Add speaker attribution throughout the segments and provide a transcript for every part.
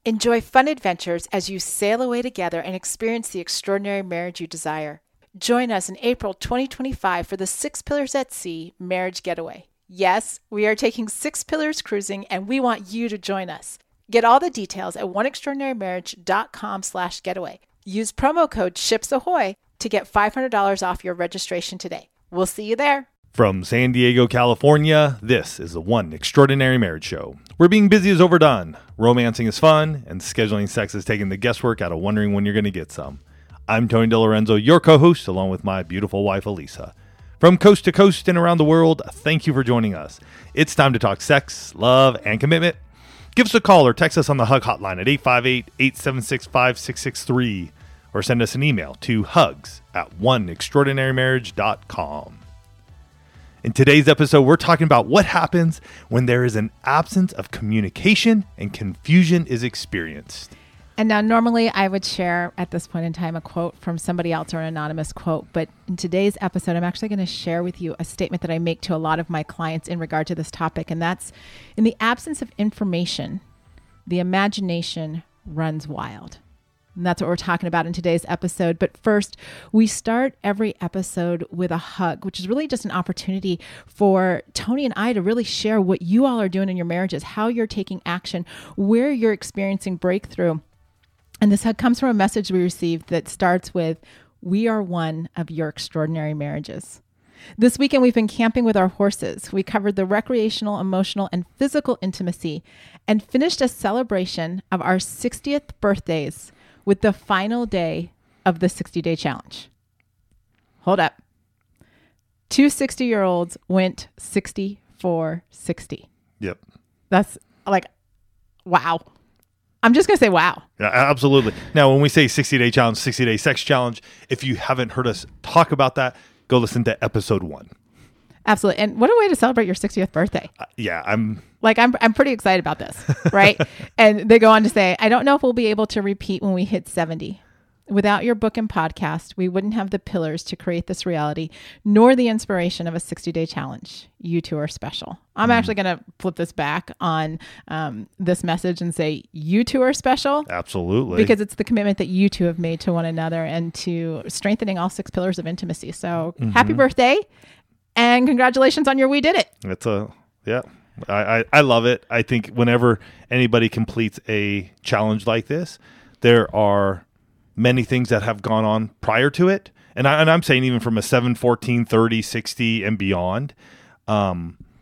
Speaker 1: Enjoy fun adventures as you sail away together and experience the extraordinary marriage you desire. Join us in April 2025 for the Six Pillars at Sea Marriage Getaway. Yes, we are taking 6 Pillars cruising and we want you to join us. Get all the details at oneextraordinarymarriage.com/getaway. Use promo code SHIPSAHOY to get $500 off your registration today. We'll see you there.
Speaker 2: From San Diego, California, this is the One Extraordinary Marriage Show, where being busy is overdone, romancing is fun, and scheduling sex is taking the guesswork out of wondering when you're going to get some. I'm Tony DiLorenzo, your co-host, along with my beautiful wife, Elisa. From coast to coast and around the world, thank you for joining us. It's time to talk sex, love, and commitment. Give us a call or text us on the HUG hotline at 858-876-5663, or send us an email to hugs@oneextraordinarymarriage.com. In today's episode, we're talking about what happens when there is an absence of communication and confusion is experienced.
Speaker 1: And now normally I would share at this point in time a quote from somebody else or an anonymous quote, but in today's episode, I'm actually going to share with you a statement that I make to a lot of my clients in regard to this topic. And that's, in the absence of information, the imagination runs wild. And that's what we're talking about in today's episode. But first, we start every episode with a hug, which is really just an opportunity for Tony and I to really share what you all are doing in your marriages, how you're taking action, where you're experiencing breakthrough. And this hug comes from a message we received that starts with, "We are one of your extraordinary marriages." This weekend, we've been camping with our horses. We covered the recreational, emotional, and physical intimacy and finished a celebration of our 60th birthdays with the final day of the 60-day challenge. Hold up. 2 60-year-olds went 60-for-60.
Speaker 2: Yep.
Speaker 1: That's like, wow. I'm just going to say wow.
Speaker 2: Yeah, absolutely. Now, when we say 60-day challenge, 60-day sex challenge, if you haven't heard us talk about that, go listen to episode 1.
Speaker 1: Absolutely. And what a way to celebrate your 60th birthday.
Speaker 2: I'm
Speaker 1: pretty excited about this, right? And they go on to say, "I don't know if we'll be able to repeat when we hit 70. Without your book and podcast, we wouldn't have the pillars to create this reality, nor the inspiration of a 60-day challenge. You two are special." I'm actually going to flip this back on this message and say, you two are special.
Speaker 2: Absolutely.
Speaker 1: Because it's the commitment that you two have made to one another and to strengthening all 6 pillars of intimacy. So happy birthday and congratulations on your We Did It.
Speaker 2: I love it. I think whenever anybody completes a challenge like this, there are many things that have gone on prior to it. And I'm saying even from a 7, 14, 30, 60 and beyond, a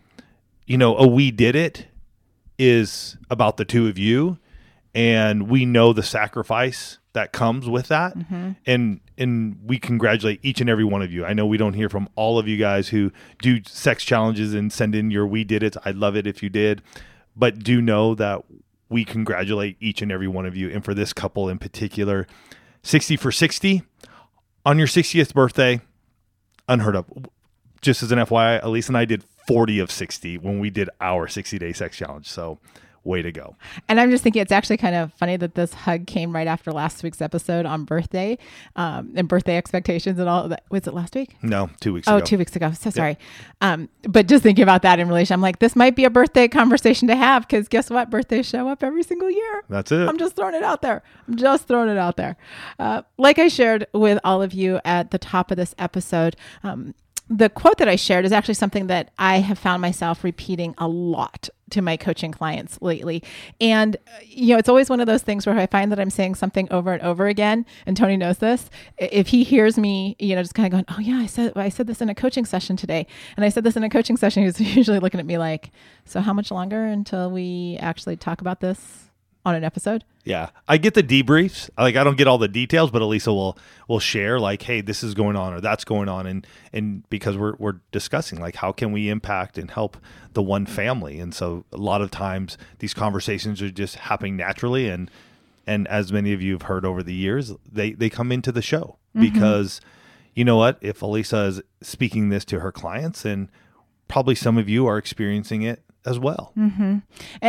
Speaker 2: We Did It is about the two of you. And we know the sacrifice that comes with that. And we congratulate each and every one of you. I know we don't hear from all of you guys who do sex challenges and send in your We Did It. I'd love it if you did. But do know that we congratulate each and every one of you. And for this couple in particular, 60-for-60 on your 60th birthday, unheard of. Just as an FYI, Elise and I did 40 of 60 when we did our 60-day sex challenge. So way to go.
Speaker 1: And I'm just thinking it's actually kind of funny that this hug came right after last week's episode on birthday and birthday expectations and all of that. Was it last week?
Speaker 2: No, 2 weeks ago.
Speaker 1: Oh, 2 weeks ago. So sorry. But just thinking about that in relation, I'm like, this might be a birthday conversation to have because guess what? Birthdays show up every single year.
Speaker 2: That's it.
Speaker 1: I'm just throwing it out there. Like I shared with all of you at the top of this episode, the quote that I shared is actually something that I have found myself repeating a lot to my coaching clients lately. And, it's always one of those things where I find that I'm saying something over and over again. And Tony knows this. If he hears me, just kind of going, "Oh yeah, I said this in a coaching session today." And I said this in a coaching session. He's usually looking at me like, "So how much longer until we actually talk about this on an episode?"
Speaker 2: Yeah. I get the debriefs. I don't get all the details, but Elisa will share like, "Hey, this is going on or that's going on." And because we're discussing like, how can we impact and help the one family? And so a lot of times these conversations are just happening naturally. And as many of you have heard over the years, they come into the show because you know what? If Elisa is speaking this to her clients, and probably some of you are experiencing it as well.
Speaker 1: And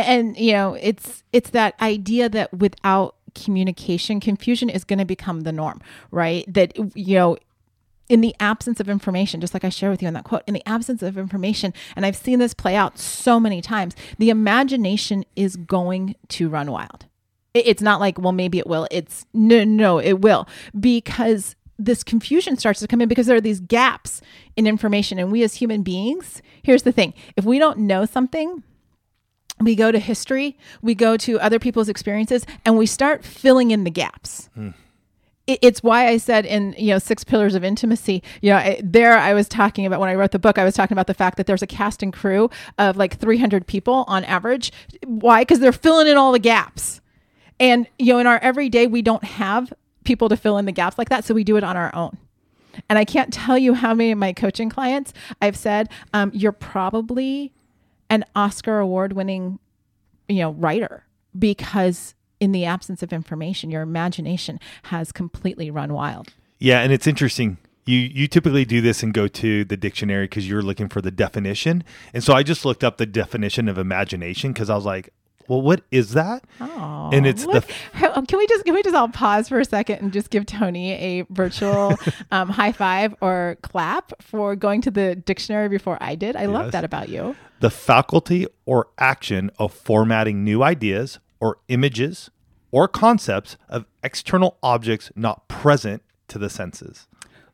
Speaker 1: it's that idea that without communication, confusion is going to become the norm, right? That, in the absence of information, just like I share with you in that quote, in the absence of information, and I've seen this play out so many times, the imagination is going to run wild. It's not like, well, maybe it will. It's no, it will, because this confusion starts to come in because there are these gaps in information. And we as human beings, here's the thing. If we don't know something, we go to history, we go to other people's experiences, and we start filling in the gaps. It's why I said in, 6 Pillars of Intimacy, I was talking about, when I wrote the book, I was talking about the fact that there's a cast and crew of like 300 people on average. Why? Because they're filling in all the gaps. And, in our everyday, we don't have people to fill in the gaps like that. So we do it on our own. And I can't tell you how many of my coaching clients I've said, you're probably an Oscar award winning, writer, because in the absence of information, your imagination has completely run wild.
Speaker 2: Yeah. And it's interesting. You typically do this and go to the dictionary because you're looking for the definition. And so I just looked up the definition of imagination because I was like, well, what is that?
Speaker 1: Oh,
Speaker 2: and it's
Speaker 1: can we just all pause for a second and just give Tony a virtual high five or clap for going to the dictionary before I did? I love that about you.
Speaker 2: The faculty or action of formatting new ideas or images or concepts of external objects not present to the senses.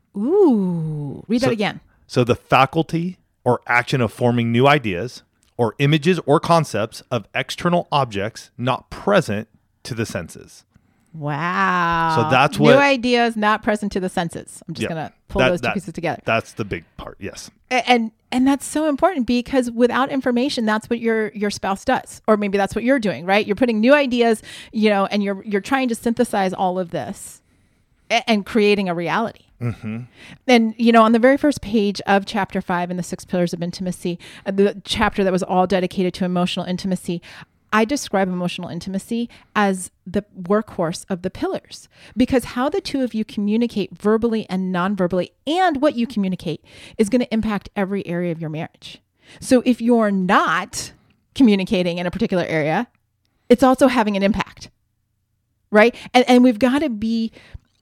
Speaker 1: Ooh, read that again.
Speaker 2: So the faculty or action of forming new ideas or images or concepts of external objects not present to the senses.
Speaker 1: Wow.
Speaker 2: So that's what...
Speaker 1: New ideas not present to the senses. I'm just going to pull those two pieces together.
Speaker 2: That's the big part, yes.
Speaker 1: And that's so important, because without information, that's what your spouse does. Or maybe that's what you're doing, right? You're putting new ideas, and you're trying to synthesize all of this and creating a reality.
Speaker 2: Mm-hmm.
Speaker 1: And, on the very first page of chapter 5 in the 6 Pillars of Intimacy, the chapter that was all dedicated to emotional intimacy, I describe emotional intimacy as the workhorse of the pillars, because how the two of you communicate verbally and non-verbally, and what you communicate, is going to impact every area of your marriage. So if you're not communicating in a particular area, it's also having an impact, right? And we've got to be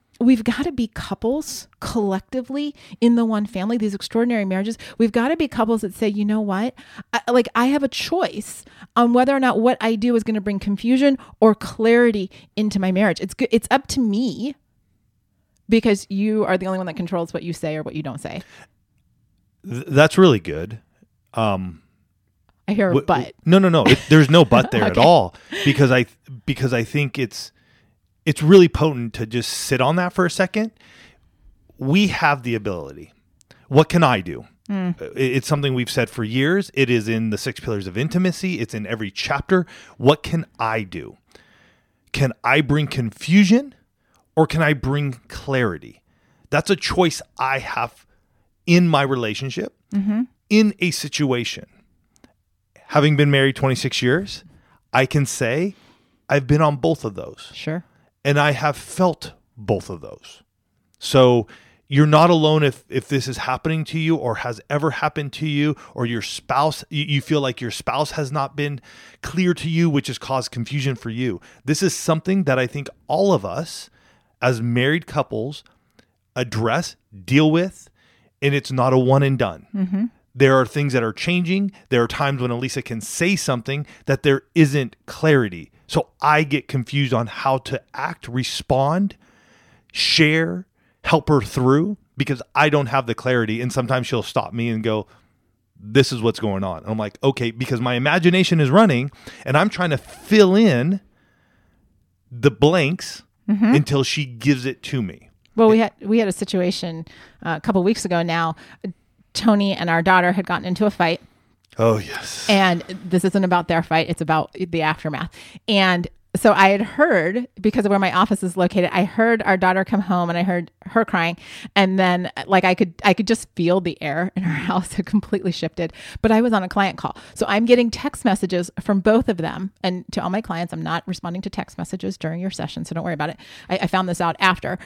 Speaker 1: couples collectively in the one family, these extraordinary marriages. We've got to be couples that say, you know what? I have a choice on whether or not what I do is going to bring confusion or clarity into my marriage. It's up to me, because you are the only one that controls what you say or what you don't say.
Speaker 2: That's really good.
Speaker 1: I hear a but.
Speaker 2: No. There's no but there at all, because I think it's really potent to just sit on that for a second. We have the ability. What can I do? It's something we've said for years. It is in the 6 Pillars of Intimacy. It's in every chapter. What can I do? Can I bring confusion, or can I bring clarity? That's a choice I have in my relationship, in a situation. Having been married 26 years, I can say I've been on both of those.
Speaker 1: Sure.
Speaker 2: And I have felt both of those. So you're not alone if this is happening to you, or has ever happened to you, or your spouse, you feel like your spouse has not been clear to you, which has caused confusion for you. This is something that I think all of us as married couples address, deal with, and it's not a one and done. Mm-hmm. There are things that are changing. There are times when Elisa can say something that there isn't clarity. So I get confused on how to act, respond, share, help her through, because I don't have the clarity. And sometimes she'll stop me and go, this is what's going on. And I'm like, okay, because my imagination is running and I'm trying to fill in the blanks until she gives it to me.
Speaker 1: Well, we had a situation a couple of weeks ago now. Tony and our daughter had gotten into a fight.
Speaker 2: Oh, yes.
Speaker 1: And this isn't about their fight. It's about the aftermath. And so I had heard, because of where my office is located, I heard our daughter come home and I heard her crying. And then I could just feel the air in our house had completely shifted. But I was on a client call. So I'm getting text messages from both of them. And to all my clients, I'm not responding to text messages during your session, so don't worry about it. I found this out after.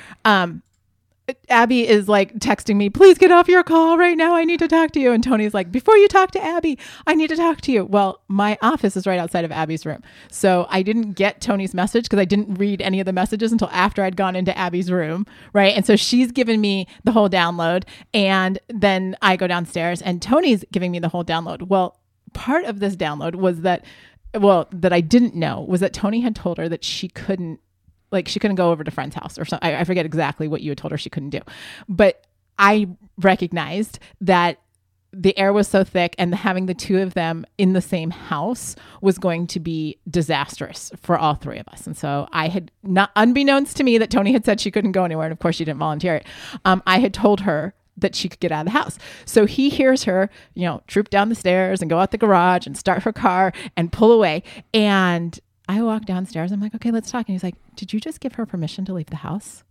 Speaker 1: Abby is like texting me, please get off your call right now. I need to talk to you. And Tony's like, before you talk to Abby, I need to talk to you. Well, my office is right outside of Abby's room. So I didn't get Tony's message because I didn't read any of the messages until after I'd gone into Abby's room. Right. And so she's given me the whole download. And then I go downstairs and Tony's giving me the whole download. Well, part of this download was that that I didn't know was that Tony had told her that she couldn't go over to friend's house or something. I forget exactly what you had told her she couldn't do, but I recognized that the air was so thick and having the two of them in the same house was going to be disastrous for all three of us. And so I had, not unbeknownst to me that Tony had said she couldn't go anywhere. And of course she didn't volunteer it. I had told her that she could get out of the house. So he hears her, troop down the stairs and go out the garage and start her car and pull away. And I walk downstairs. I'm like, okay, let's talk. And he's like, did you just give her permission to leave the house?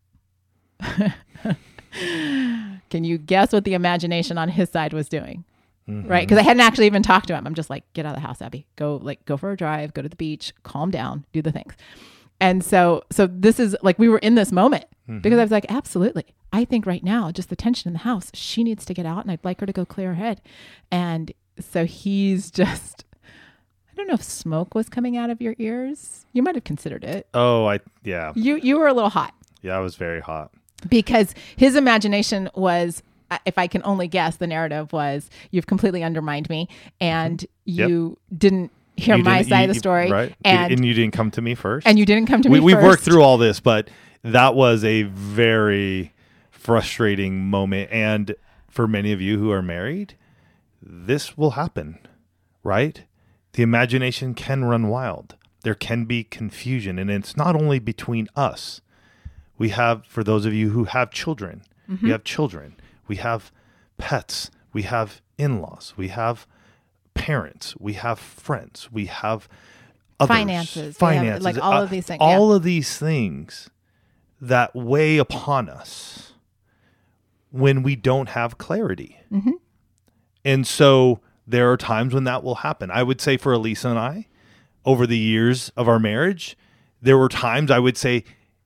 Speaker 1: Can you guess what the imagination on his side was doing? Mm-hmm. Right? Because I hadn't actually even talked to him. I'm just like, get out of the house, Abby. Go for a drive, go to the beach, calm down, do the things. And so this is like, we were in this moment because I was like, absolutely. I think right now, just the tension in the house, she needs to get out and I'd like her to go clear her head. And so he's just, I don't know if smoke was coming out of your ears. You might have considered it.
Speaker 2: Oh, yeah.
Speaker 1: You were a little hot.
Speaker 2: Yeah, I was very hot.
Speaker 1: Because his imagination was, if I can only guess, the narrative was, you've completely undermined me and you didn't hear my side of the story.
Speaker 2: Right. And you didn't come to me first.
Speaker 1: And you didn't come to me first.
Speaker 2: We've worked through all this, but that was a very frustrating moment. And for many of you who are married, this will happen, right? The imagination can run wild. There can be confusion. And it's not only between us. We have, for those of you who have children, we have children, we have pets, we have in-laws, we have parents, we have friends, we have others, finances,
Speaker 1: like all of these things.
Speaker 2: All of these things that weigh upon us when we don't have clarity. Mm-hmm. And so there are times when that will happen. I would say for Elisa and I, over the years of our marriage, there were times I would say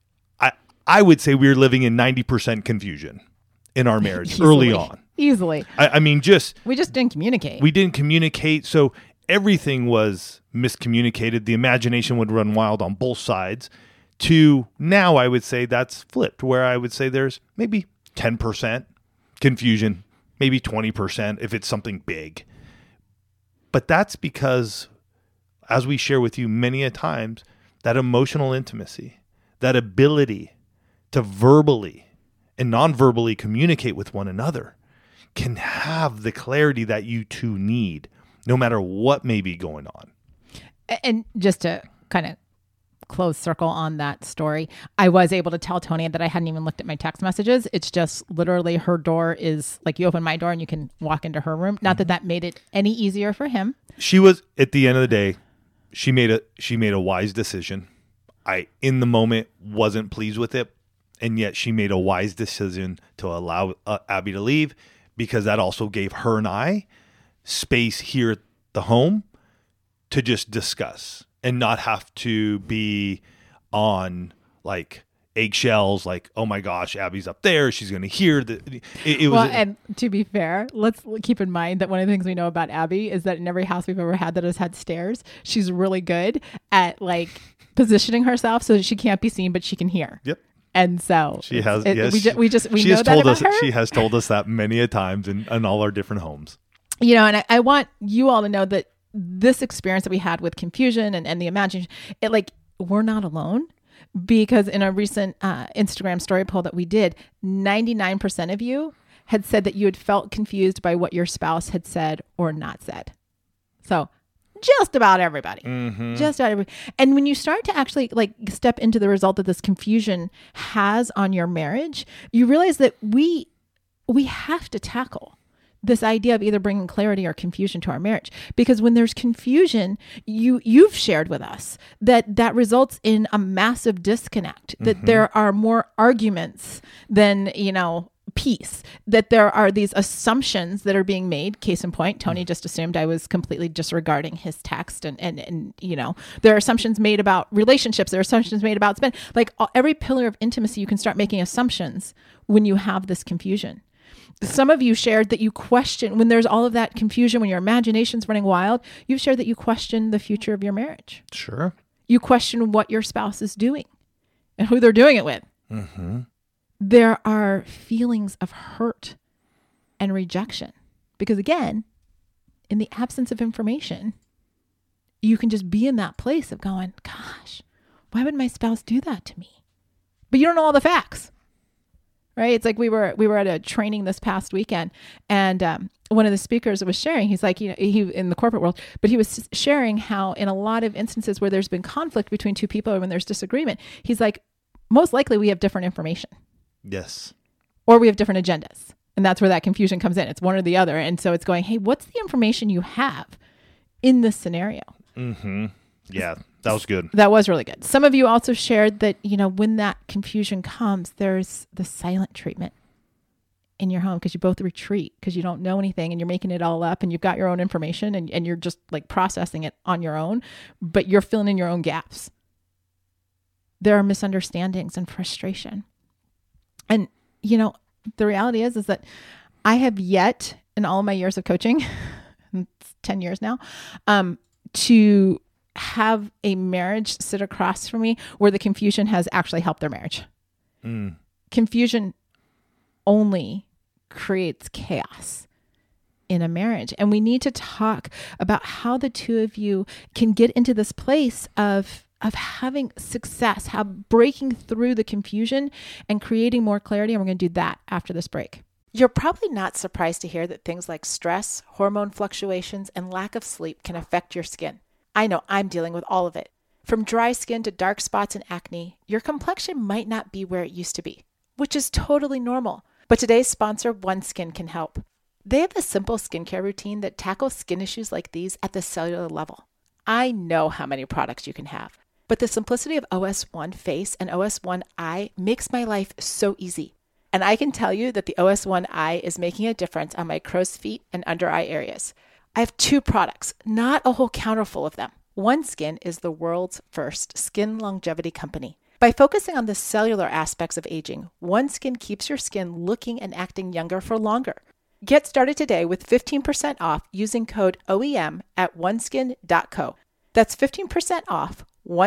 Speaker 2: we were living in 90% confusion in our marriage early on.
Speaker 1: Easily.
Speaker 2: I mean, we
Speaker 1: just didn't communicate.
Speaker 2: We didn't communicate. So everything was miscommunicated. The imagination would run wild on both sides. To now, I would say that's flipped, where I would say there's maybe 10% confusion, maybe 20% if it's something big. But that's because, as we share with you many a times, that emotional intimacy, that ability to verbally and non-verbally communicate with one another can have the clarity that you two need, no matter what may be going on.
Speaker 1: And just to kind of close circle on that story, I was able to tell Tony that I hadn't even looked at my text messages. It's just literally her door is like, you open my door and you can walk into her room. Not that made it any easier for him.
Speaker 2: She was, at the end of the day, she made a wise decision. I, in the moment, wasn't pleased with it. And yet she made a wise decision to allow Abby to leave, because that also gave her and I space here at the home to just discuss and not have to be on like eggshells, like, oh my gosh, Abby's up there, she's going to hear the.
Speaker 1: And to be fair, let's keep in mind that one of the things we know about Abby is that in every house we've ever had that has had stairs, she's really good at like positioning herself so that she can't be seen, but she can hear.
Speaker 2: Yep.
Speaker 1: And so
Speaker 2: she has.
Speaker 1: We know that about her.
Speaker 2: She has told us that many a times in all our different homes.
Speaker 1: And I want you all to know that this experience that we had with confusion and the imagination, we're not alone, because in a recent Instagram story poll that we did, 99% of you had said that you had felt confused by what your spouse had said or not said. So just about everybody. Mm-hmm. Just about everybody. And when you start to actually step into the result that this confusion has on your marriage, you realize that we have to tackle this idea of either bringing clarity or confusion to our marriage. Because when there's confusion, you've shared with us that results in a massive disconnect, that there are more arguments than, peace, that there are these assumptions that are being made. Case in point, Tony just assumed I was completely disregarding his text, and there are assumptions made about relationships, there are assumptions made about spend, every pillar of intimacy. You can start making assumptions when you have this confusion. Some of you shared that you question, when there's all of that confusion, when your imagination's running wild, you've shared that you question the future of your marriage.
Speaker 2: Sure.
Speaker 1: You question what your spouse is doing and who they're doing it with. Mm-hmm. There are feelings of hurt and rejection because, again, in the absence of information, you can just be in that place of going, gosh, why would my spouse do that to me? But you don't know all the facts, right? It's like we were at a training this past weekend, and one of the speakers was sharing, he's like, he in the corporate world, but he was sharing how in a lot of instances where there's been conflict between two people or when there's disagreement, he's like, most likely we have different information.
Speaker 2: Yes.
Speaker 1: Or we have different agendas. And that's where that confusion comes in. It's one or the other. And so it's going, hey, what's the information you have in this scenario?
Speaker 2: Mm-hmm. Yeah, that was good.
Speaker 1: That was really good. Some of you also shared that, when that confusion comes, there's the silent treatment in your home because you both retreat because you don't know anything and you're making it all up and you've got your own information and you're just like processing it on your own, but you're filling in your own gaps. There are misunderstandings and frustration. And, the reality is that I have yet in all of my years of coaching, it's 10 years now, to have a marriage sit across from me where the confusion has actually helped their marriage. Confusion only creates chaos in a marriage. And we need to talk about how the two of you can get into this place of having success, how breaking through the confusion and creating more clarity. And we're going to do that after this break. You're probably not surprised to hear that things like stress, hormone fluctuations, and lack of sleep can affect your skin. I know I'm dealing with all of it. From dry skin to dark spots and acne, your complexion might not be where it used to be, which is totally normal. But today's sponsor, OneSkin, can help. They have a simple skincare routine that tackles skin issues like these at the cellular level. I know how many products you can have, but the simplicity of OS1 Face and OS1 Eye makes my life so easy. And I can tell you that the OS1 Eye is making a difference on my crow's feet and under eye areas. I have 2 products, not a whole counter full of them. OneSkin is the world's first skin longevity company. By focusing on the cellular aspects of aging, OneSkin keeps your skin looking and acting younger for longer. Get started today with 15% off using code OEM at oneskin.co. That's 15% off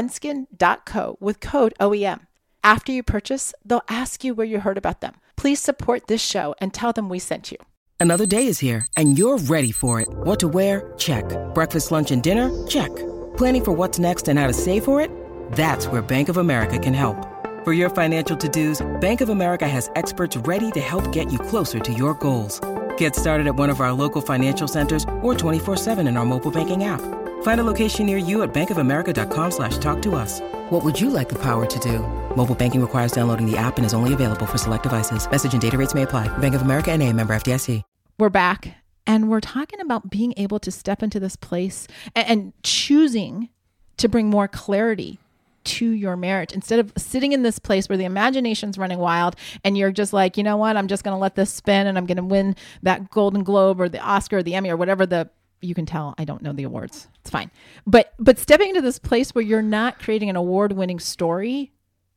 Speaker 1: oneskin.co with code OEM. After you purchase, they'll ask you where you heard about them. Please support this show and tell them we sent you.
Speaker 3: Another day is here, and you're ready for it. What to wear? Check. Breakfast, lunch, and dinner? Check. Planning for what's next and how to save for it? That's where Bank of America can help. For your financial to-dos, Bank of America has experts ready to help get you closer to your goals. Get started at one of our local financial centers or 24/7 in our mobile banking app. Find a location near you at bankofamerica.com/talktous. What would you like the power to do? Mobile banking requires downloading the app and is only available for select devices. Message and data rates may apply. Bank of America NA, member FDIC.
Speaker 1: We're back, and we're talking about being able to step into this place and choosing to bring more clarity to your marriage instead of sitting in this place where the imagination's running wild and you're just like, you know what, I'm just going to let this spin and I'm going to win that Golden Globe or the Oscar or the Emmy or whatever you can tell I don't know the awards. It's fine. But stepping into this place where you're not creating an award-winning story,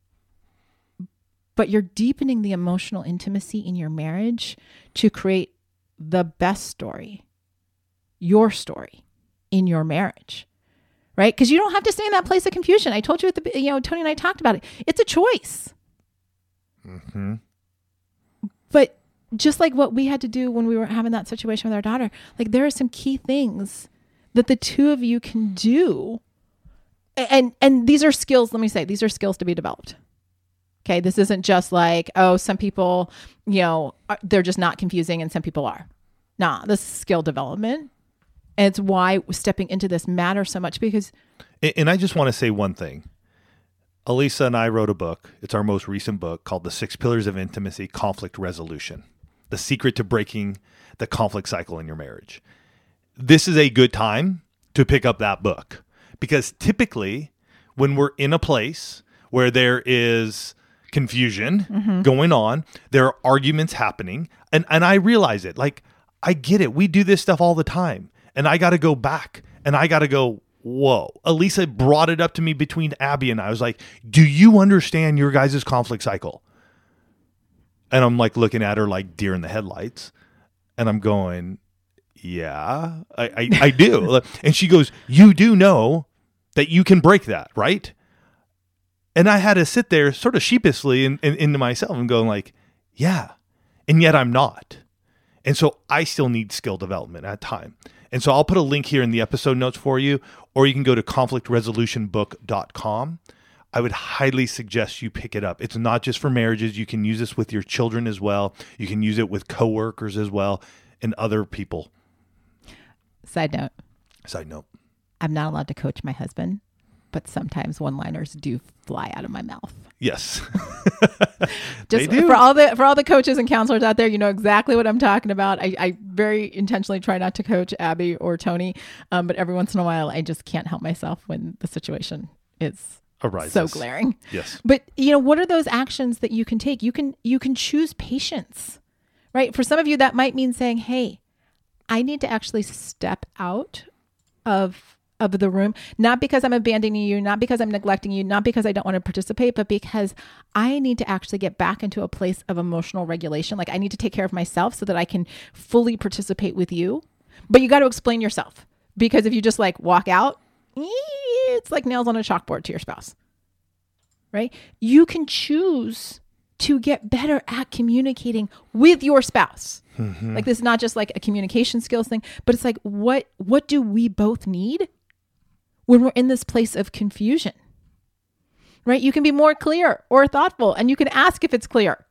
Speaker 1: but you're deepening the emotional intimacy in your marriage to create the best story, your story in your marriage, right? Because you don't have to stay in that place of confusion. I told you Tony and I talked about it. It's a choice.
Speaker 2: Mm-hmm.
Speaker 1: But just like what we had to do when we were having that situation with our daughter, like there are some key things that the two of you can do. And these are skills, let me say, these are skills to be developed. Okay. This isn't just like, oh, some people, they're just not confusing and some people are. Nah, this is skill development. And it's why stepping into this matters so much because.
Speaker 2: And I just want to say one thing. Elisa and I wrote a book. It's our most recent book called The 6 Pillars of Intimacy, Conflict Resolution. The secret to breaking the conflict cycle in your marriage. This is a good time to pick up that book because typically when we're in a place where there is confusion going on, there are arguments happening, and I realize it. Like, I get it. We do this stuff all the time, and I got to go back, and I got to go, whoa. Elisa brought it up to me between Abby and I was like, do you understand your guys' conflict cycle? And I'm like looking at her like deer in the headlights, and I'm going, yeah, I do. And she goes, you do know that you can break that, right? And I had to sit there sort of sheepishly into myself and going like, yeah, and yet I'm not. And so I still need skill development at time. And so I'll put a link here in the episode notes for you, or you can go to conflictresolutionbook.com. I would highly suggest you pick it up. It's not just for marriages. You can use this with your children as well. You can use it with coworkers as well and other people.
Speaker 1: Side note.
Speaker 2: I'm
Speaker 1: not allowed to coach my husband, but sometimes one-liners do fly out of my mouth.
Speaker 2: Yes.
Speaker 1: Just for all the coaches and counselors out there, you know exactly what I'm talking about. I very intentionally try not to coach Abby or Tony, but every once in a while I just can't help myself when the situation is arises. So glaring.
Speaker 2: Yes.
Speaker 1: But what are those actions that you can take? You can choose patience, right? For some of you, that might mean saying, hey, I need to actually step out of the room, not because I'm abandoning you, not because I'm neglecting you, not because I don't want to participate, but because I need to actually get back into a place of emotional regulation. Like I need to take care of myself so that I can fully participate with you. But you got to explain yourself, because if you just like walk out, it's like nails on a chalkboard to your spouse, right? You can choose to get better at communicating with your spouse. Mm-hmm. Like this is not just like a communication skills thing, but it's like, what do we both need when we're in this place of confusion, right? You can be more clear or thoughtful, and you can ask if it's clear.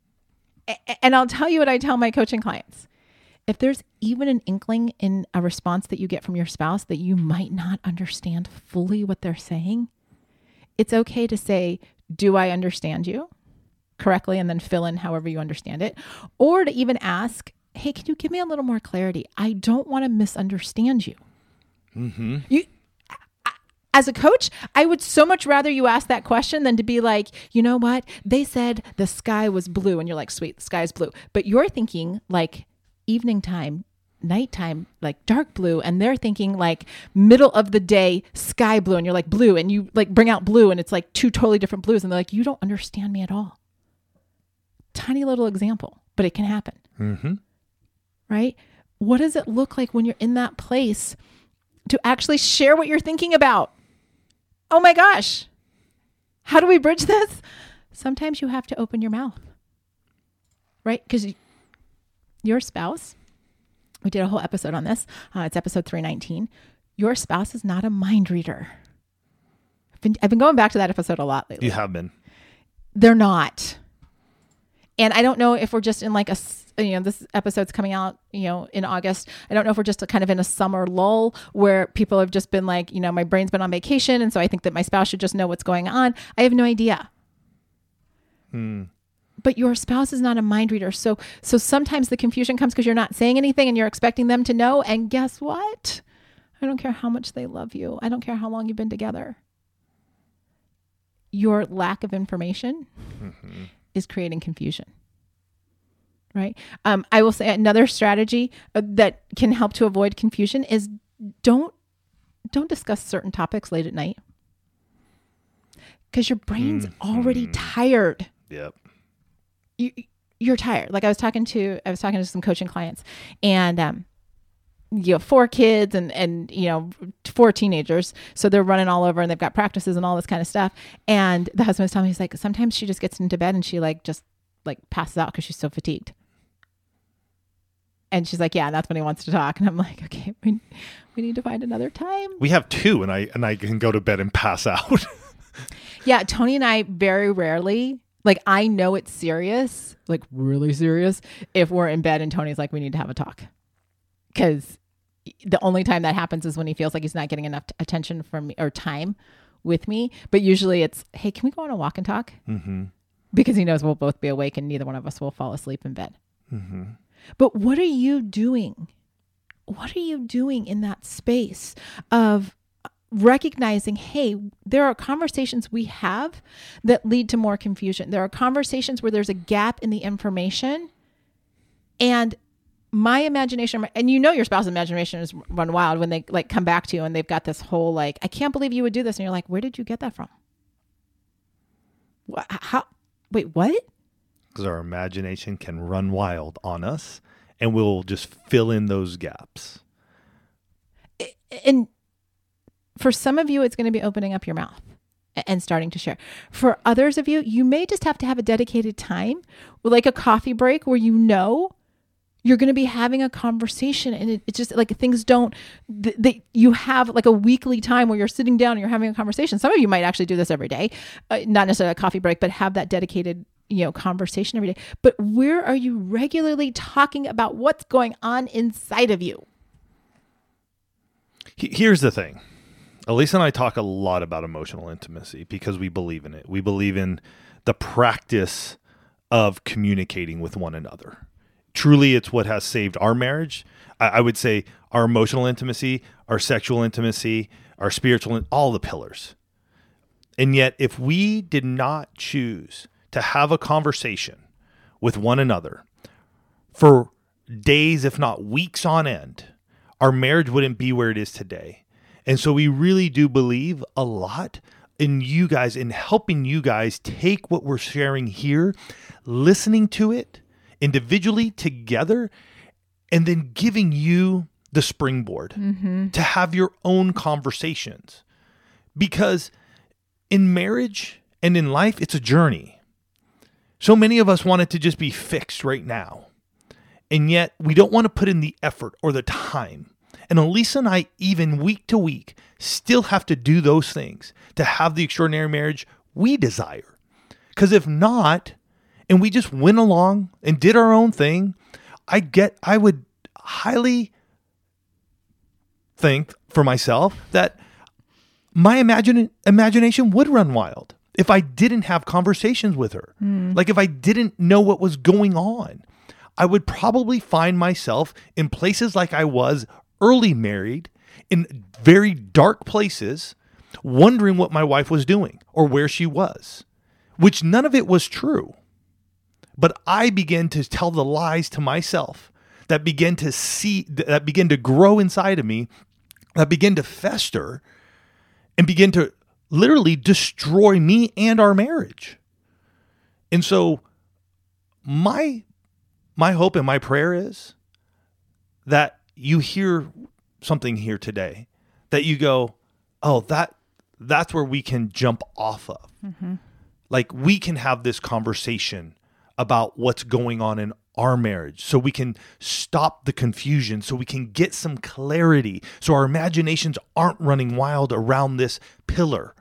Speaker 1: And I'll tell you what I tell my coaching clients. If there's even an inkling in a response that you get from your spouse that you might not understand fully what they're saying, it's okay to say, do I understand you correctly? And then fill in however you understand it. Or to even ask, hey, can you give me a little more clarity? I don't want to misunderstand you. Mm-hmm. As a coach, I would so much rather you ask that question than to be like, you know what? They said the sky was blue. And you're like, sweet, the sky is blue. But you're thinking like evening time, nighttime, like dark blue. And they're thinking like middle of the day, sky blue. And you're like blue. And you like bring out blue and it's like two totally different blues. And they're like, you don't understand me at all. Tiny little example, but it can happen. Mm-hmm. Right? What does it look like when you're in that place to actually share what you're thinking about? Oh my gosh. How do we bridge this? Sometimes you have to open your mouth, right? Because your spouse, we did a whole episode on this. It's episode 319. Your spouse is not a mind reader. I've been going back to that episode a lot lately.
Speaker 2: You have been.
Speaker 1: They're not. And I don't know if we're just in like this episode's coming out, in August. I don't know if we're just kind of in a summer lull where people have just been like, my brain's been on vacation. And so I think that my spouse should just know what's going on. I have no idea. But your spouse is not a mind reader. So sometimes the confusion comes because you're not saying anything and you're expecting them to know. And guess what? I don't care how much they love you. I don't care how long you've been together. Your lack of information is creating confusion. Right. I will say another strategy that can help to avoid confusion is don't discuss certain topics late at night, because your brain's already tired.
Speaker 2: Yep.
Speaker 1: You're tired. Like I was talking to some coaching clients, and 4 kids and 4 teenagers. So they're running all over and they've got practices and all this kind of stuff. And the husband was telling me, he's like, sometimes she just gets into bed and she just passes out because she's so fatigued. And she's like, yeah, that's when he wants to talk. And I'm like, okay, we need to find another time.
Speaker 2: We have 2 and I can go to bed and pass out.
Speaker 1: Yeah. Tony and I very rarely, I know it's serious, really serious, if we're in bed and Tony's like, we need to have a talk. Because the only time that happens is when he feels like he's not getting enough attention from me or time with me. But usually it's, hey, can we go on a walk and talk? Mm-hmm. Because he knows we'll both be awake and neither one of us will fall asleep in bed. Mm-hmm. But what are you doing? What are you doing in that space of recognizing, hey, there are conversations we have that lead to more confusion. There are conversations where there's a gap in the information, and my imagination, and your spouse's imagination is run wild when they come back to you and they've got this whole I can't believe you would do this. And you're like, where did you get that from? How? Wait, what?
Speaker 2: Because our imagination can run wild on us and we'll just fill in those gaps.
Speaker 1: And for some of you, it's going to be opening up your mouth and starting to share. For others of you, you may just have to have a dedicated time, like a coffee break where You're going to be having a conversation, and it's just like things don't, you have like a weekly time where you're sitting down and you're having a conversation. Some of you might actually do this every day, not necessarily a coffee break, but have that dedicated, conversation every day. But where are you regularly talking about what's going on inside of you?
Speaker 2: Here's the thing. Elisa and I talk a lot about emotional intimacy because we believe in it. We believe in the practice of communicating with one another. Truly, it's what has saved our marriage. I would say our emotional intimacy, our sexual intimacy, our spiritual, all the pillars. And yet, if we did not choose to have a conversation with one another for days, if not weeks on end, our marriage wouldn't be where it is today. And so we really do believe a lot in you guys, in helping you guys take what we're sharing here, listening to it individually together, and then giving you the springboard to have your own conversations. Because in marriage and in life, it's a journey. So many of us want it to just be fixed right now. And yet we don't want to put in the effort or the time. And Elisa and I, even week to week, still have to do those things to have the extraordinary marriage we desire. Because if not, and we just went along and did our own thing, I would highly think for myself that my imagination would run wild if I didn't have conversations with her. Like if I didn't know what was going on, I would probably find myself in places like I was early married, in very dark places, wondering what my wife was doing or where she was, which none of it was true. But I began to tell the lies to myself that began to grow inside of me, that began to fester and begin to literally destroy me and our marriage. And so my hope and my prayer is that you hear something here today, that you go, oh, that's where we can jump off of. Like we can have this conversation about what's going on in our marriage so we can stop the confusion, so we can get some clarity, so our imaginations aren't running wild around this pillar.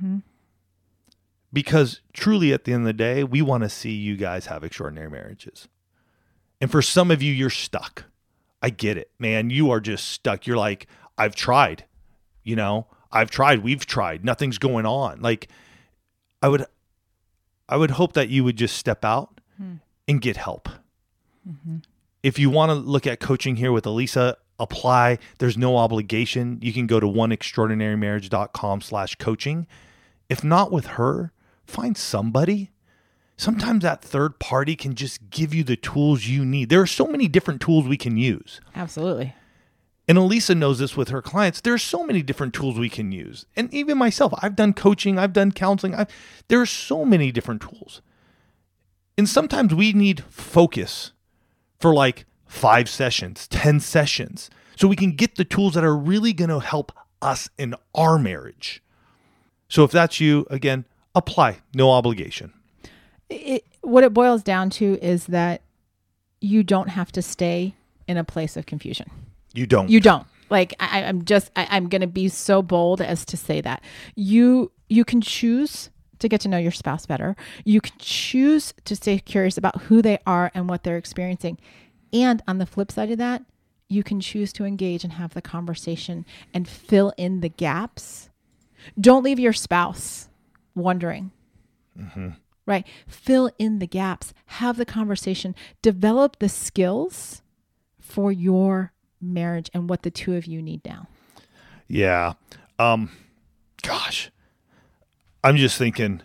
Speaker 2: Because truly at the end of the day, we want to see you guys have extraordinary marriages. And for some of you, you're stuck. I get it, man. You are just stuck. You're like, I've tried, we've tried. Nothing's going on. Like I would hope that you would just step out and get help. If you want to look at coaching here with Elisa, apply. There's no obligation. You can go to oneextraordinarymarriage.com/coaching. If not with her, find somebody. Sometimes that third party can just give you the tools you need. There are so many different tools we can use.
Speaker 1: Absolutely.
Speaker 2: And Elisa knows this with her clients. There are so many different tools we can use. And even myself, I've done coaching, I've done counseling. There are so many different tools. And sometimes we need focus for like 5 sessions, 10 sessions, so we can get the tools that are really going to help us in our marriage. So if that's you, again, apply. No obligation.
Speaker 1: What it boils down to is that you don't have to stay in a place of confusion.
Speaker 2: You don't.
Speaker 1: Like I'm going to be so bold as to say that you can choose to get to know your spouse better. You can choose to stay curious about who they are and what they're experiencing. And on the flip side of that, you can choose to engage and have the conversation and fill in the gaps. Don't leave your spouse wondering. Right? Fill in the gaps. Have the conversation. Develop the skills for your marriage and what the two of you need now.
Speaker 2: Yeah. Gosh. I'm just thinking,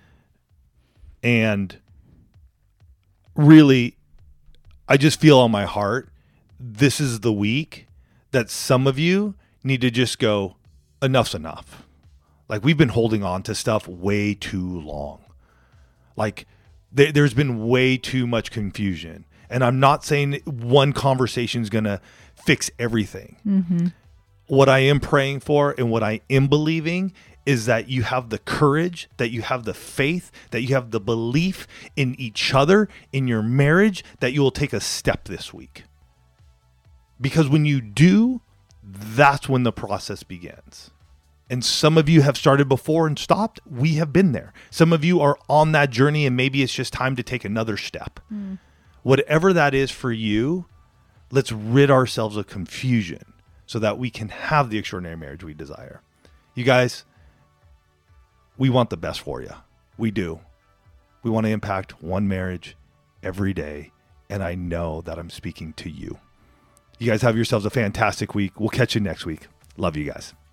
Speaker 2: and really, I just feel on my heart, this is the week that some of you need to just go, enough's enough. Like we've been holding on to stuff way too long. Like there's been way too much confusion. And I'm not saying one conversation is going to fix everything. What I am praying for and what I am believing is that you have the courage, that you have the faith, that you have the belief in each other, in your marriage, that you will take a step this week. Because when you do, that's when the process begins. And some of you have started before and stopped. We have been there. Some of you are on that journey, and maybe it's just time to take another step. Whatever that is for you, let's rid ourselves of confusion so that we can have the extraordinary marriage we desire. You guys, we want the best for you. We do. We want to impact one marriage every day. And I know that I'm speaking to you. You guys have yourselves a fantastic week. We'll catch you next week. Love you guys.